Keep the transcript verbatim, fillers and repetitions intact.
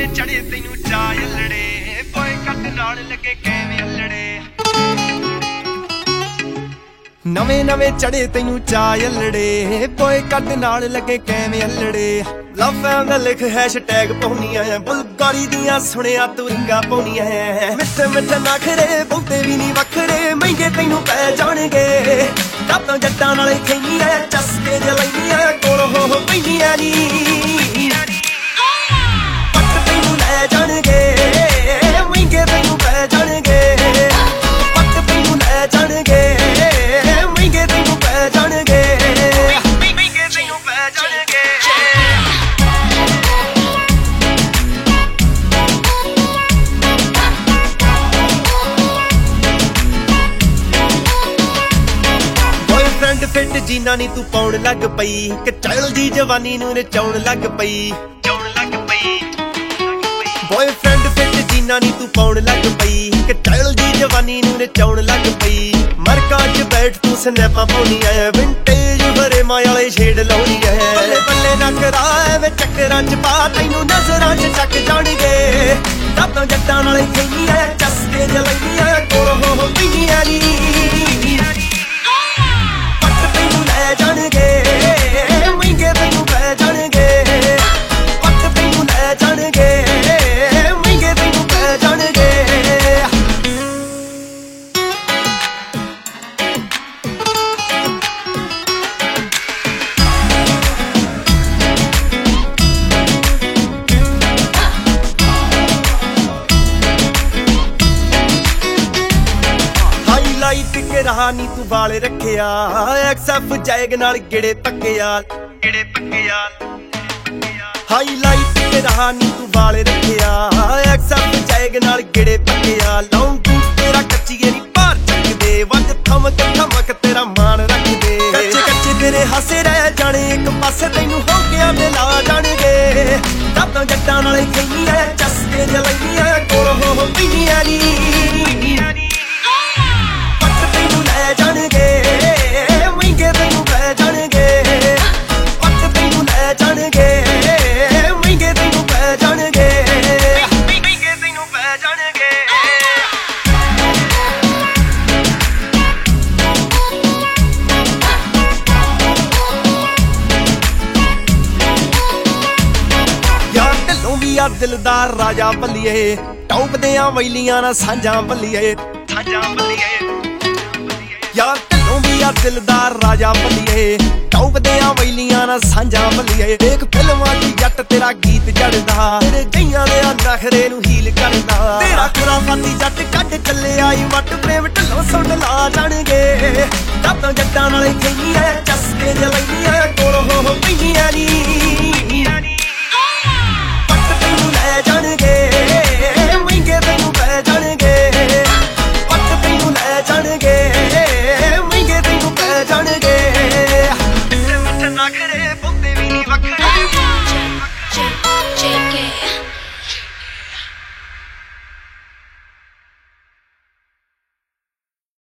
ਨਵੇਂ ਚੜੇ ਤੈਨੂੰ ਚਾਹ ਅਲੜੇ ਪੋਏ ਕੱਟ ਨਾਲ ਲੱਗੇ ਕਿਵੇਂ ਅਲੜੇ ਨਵੇਂ ਨਵੇਂ ਚੜੇ ਤੈਨੂੰ ਚਾਹ ਅਲੜੇ ਪੋਏ ਕੱਟ ਨਾਲ ਲੱਗੇ ਕਿਵੇਂ ਅਲੜੇ ਲਵ ਐਮ ਦਾ ਲਿਖ ਹੈਸ਼ਟੈਗ ਪਾਉਣੀਆਂ ਐ ਬੁਲਗਾਰੀ ਦੀਆਂ ਸੁਣਿਆ ਤੂੰ ਰਿੰਗਾ ਪਾਉਣੀਆਂ ਐ ਮਿੱਠੇ ਮਿੱਠੇ ਨਖਰੇ ਬਹੁਤੇ ਵੀ ਨਹੀਂ ਵੱਖਰੇ ਮਹਿੰਗੇ ਤੈਨੂੰ ਪੈ ਜਾਣਗੇ ਕਾਤੋਂ ਜੱਟਾਂ ਨਾਲੇ ਖੈਨੀਆਂ ਚਸਕੇ ਜਲਈਆਂ ਕੋਲ ਹੋ ਹੋ ਪੈਣੀਆਂ ਨੀ ਪੱਟ ਤੈਨੂੰ ਲੈ ਜਾਣਗੇ ਮਹਿੰਗੇ ਤੈਨੂੰ ਪੈ ਜਾਣਗੇ ਪੱਟ ਤੈਨੂੰ ਲੈ ਜਾਣਗੇ ਮਹਿੰਗੇ ਤੈਨੂੰ ਪੈ ਜਾਣਗੇ ਮਹਿੰਗੇ ਤੈਨੂੰ ਪੈ ਜਾਣਗੇ ਫਿੱਟ ਜੀਨਾ ਨੀ ਤੂੰ ਪਾਉਣ ਲੱਗ ਪਈ ਕਿ ਚੜ੍ਹਦੀ ਜਵਾਨੀ ਨੂੰ ਨਚਾਉਣ ਲੱਗ ਪਈ ਚਾਉਣ ਲੱਗ ਪਈ ਬॉयਫ੍ਰੈਂਡ ਫਿੱਟ ਜੀਨਾ ਨੀ ਤੂੰ ਪਾਉਣ ਲੱਗ ਪਈ ਕਿ ਚੜ੍ਹਦੀ ਜਵਾਨੀ ਨੂੰ ਨਚਾਉਣ ਲੱਗ ਪਈ ਮਰਕਾਂ 'ਚ ਬੈਠ ਤੂੰ ਸਨੈਪਾਂ ਪਾਉਣੀ ਐ ਵਿੰਟੇਜ ਭਰੇ ਮਾਂ ਵਾਲੇ ਛੇੜ ਲਾਉਣੀ ਐ ਬੱਲੇ ਬੱਲੇ ਨਾ ਕਰਾ ਐਵੇਂ ਚੱਕਰਾਂ 'ਚ ਪਾ ਤੈਨੂੰ ਨਜ਼ਰਾਂ 'ਚ ਚੱਕ ਜਾਣਗੇ ਕਾਤੋਂ ਜੱਟਾਂ ਨਾਲੇ ਖੈਨੀਆਂ ਚਸਕੇ ਜਲਈਆਂ ਕੋਲ ਹੋ ਹੋ ਪਈਆਂ ਨੀ ਜਾਣਗੇ ਮਹਿੰਗੇ ਤੈਨੂੰ ਪੈ ਜਾਣਗੇ ਪੱਟ ਤੈਨੂੰ ਲੈ ਜਾਣਗੇ ਮਹਿੰਗੇ ਤੈਨੂੰ ਪੈ ਜਾਣਗੇ ਹਾਈਲਾਈਟ ਕਰਾ ਨੀ ਤੂੰ ਵਾਲੇ ਰੱਖਿਆ ਐਕਸਐਫ ਜੈਗ ਨਾਲ ਗਿੜੇ ਪੱਕਿਆ ਗਿੜੇ ਪੱਕਿਆ ਹਾਈਲਾਈਟ ਕਰਾ ਨੀ ਤੂੰ ਵਾਲੇ ਰੱਖਿਆ ਐਕਸਐਫ ਜੈਗ ਨਾਲ ਗਿੜੇ ਪੱਕਿਆ ਲੌਂਗ ਬੂਟ ਤੇਰਾ ਕੱਚੀਏ ਨੀ ਭਾਰ ਚੱਕਦੇ ਵੱਜ ਥਮਕ ਥਮਕ ਤੇਰਾ ਮਾਨ ਰੱਖਦੇ ਕੱਚੇ ਕੱਚੇ ਤੇਰੇ ਹਾਸੇ ਰਹਿ ਜਾਣੇ ਇੱਕ ਪਾਸੇ ਤੈਨੂੰ ਹੋ ਗਿਆ ਮਿਲਾ ਜਾਣਗੇ ਕਾਤੋਂ ਜੱਟਾਂ ਨਾਲੇ ਖੈਨੀਆਂ ਚਸਕੇ ਜਲਈਆਂ ਕੋਲ ਹੋ ਹੋ ਪਈਆਂ ਨੀ ਜਾਣਗੇ ਮਹਿੰਗੇ ਤੈਨੂੰ ਪੈ ਜਾਣਗੇ ਪੱਟ ਤੈਨੂੰ ਲੈ ਜਾਣਗੇ ਮਹਿੰਗੇ ਤੈਨੂੰ ਪੈ ਜਾਣਗੇ ਮਹਿੰਗੇ ਤੈਨੂੰ ਪੈ ਜਾਣਗੇ ਯਾਰ ਢਿੱਲੋਂ ਵੀ ਆ ਦਿਲਦਾਰ ਰਾਜਾ ਬੱਲੀਏ ਟੌਪ ਦੀਆਂ ਵੈਲੀਆਂ ਨਾਲ ਸਾਂਝਾਂ ਬੱਲੀਏ ਸਾਂਝਾਂ ਬੱਲੀਏ ਯਾਰ ਢਿੱਲੋਂ ਵੀ ਆ ਦਿਲਦਾਰ ਰਾਜਾ ਬੱਲੀਏ ਟੌਪ ਦੀਆਂ ਵੈਲੀਆਂ ਨਾਲ ਸਾਂਝਾਂ ਬੱਲੀਏ ਦੇਖ ਫਿਲਮਾਂ ਦੀ ਜੱਟ ਤੇਰਾ ਗੀਤ ਜੜਦਾ ਤੇਰੇ ਜਈਆਂ ਦੇ ਨਖਰੇ ਨੂੰ ਹੀਲ ਕਰਦਾ ਤੇਰਾ ਖੁਰਾਫਾਤੀ ਜੱਟ ਕੱਢ ਚੱਲੇ ਆਈ ਵੱਟ ਪ੍ਰੇਮ ਢਿੱਲੋਂ ਸੁਣ ਲਾ ਜਾਣਗੇ ਕਾਤੋਂ ਜੱਟਾਂ ਨਾਲੇ ਖੈਨੀਆਂ ਚਸਕੇ ਜਲਈਆਂ ਕੋਲ ਹੋ ਹੋ ਪਈਆਂ ਨੀ ਪੱਟ ਤੈਨੂੰ ਲੈ ਜਾਣਗੇ ਮਹਿੰਗੇ ਤੈਨੂੰ ਪੈ ਜਾਣਗੇ ਪੱਟ ਤੈਨੂੰ ਲੈ ਜਾਣਗੇ ਜਾਣਗੇ ਮਿੱਠੇ ਮਿੱਠੇ ਨਖਰੇ